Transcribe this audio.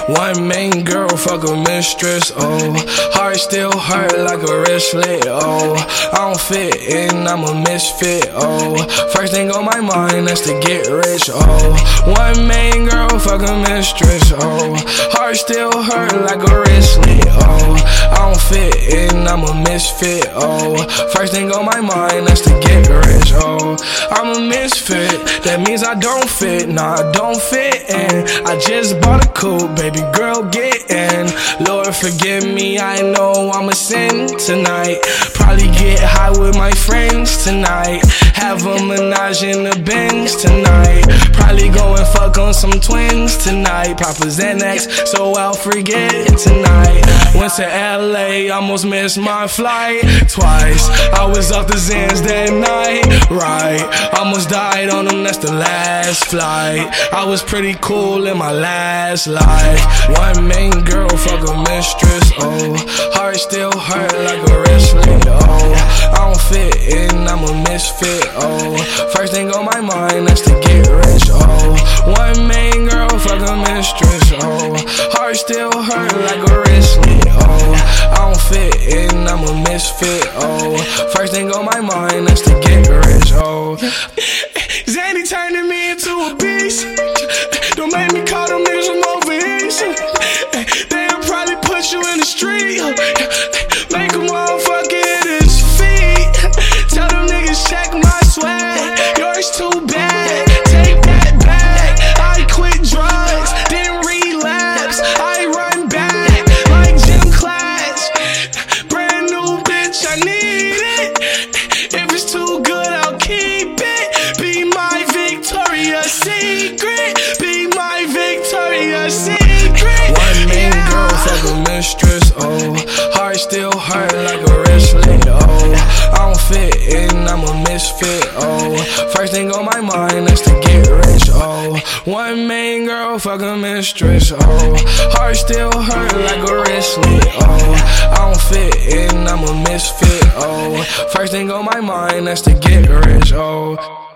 One main girl, fuck a mistress, oh. Heart still hurt like a wristlet, oh. I don't fit in, I'm a misfit, oh. First thing on my mind, that's to get rich, oh. One main girl, fuck a mistress, oh. Heart still hurt like a wristlet, oh. I don't fit in, I'm a misfit, oh. First thing on my mind, that's to get rich, oh. I'm a misfit, that means I don't fit, nah, I don't fit in. I just bought a coupe, baby girl, get in. Lord forgive me, I know I'm a sin tonight. Probably get high with my friends tonight. Have a menage in the Benz tonight. Probably go and fuck on some twins tonight. Pop a Xanax, so I'll forget tonight. Went to LA, almost missed my flight twice. I was off the Xans that night, right? Almost died on them, that's the last flight. I was pretty cool in my last life. One main girl, fuck a mistress, oh. Heart still hurt like a wristlet, oh. I don't fit in, I'm a misfit, oh. First thing on my mind, that's to get rich, oh. One main girl, fuck a mistress, oh. Heart still hurt like a wristlet, oh. I don't fit in, I'm a misfit, oh. First thing on my mind, that's to get rich, oh. Zanny turning me into a beast. Don't make me call them niggas from over east. They'll probably put you in the street. Make them all fuck at his feet. Tell them niggas check my swag. Yours too bad. Take that back. I quit drugs, then relapse. I run back like gym class. Brand new bitch, I need it. If it's too good, I'll keep it. Be my Victoria's Secret. Be my Victoria's Secret. One main girl, fuck a mistress, oh. Heart still hurt like a wristlet, oh. I don't fit in, I'm a misfit, oh. First thing on my mind, that's to get rich, oh. One main girl, fuck a mistress, oh. Heart still hurt like a wristlet, oh. I don't fit in, I'm a misfit, oh. First thing on my mind, that's to get rich, oh.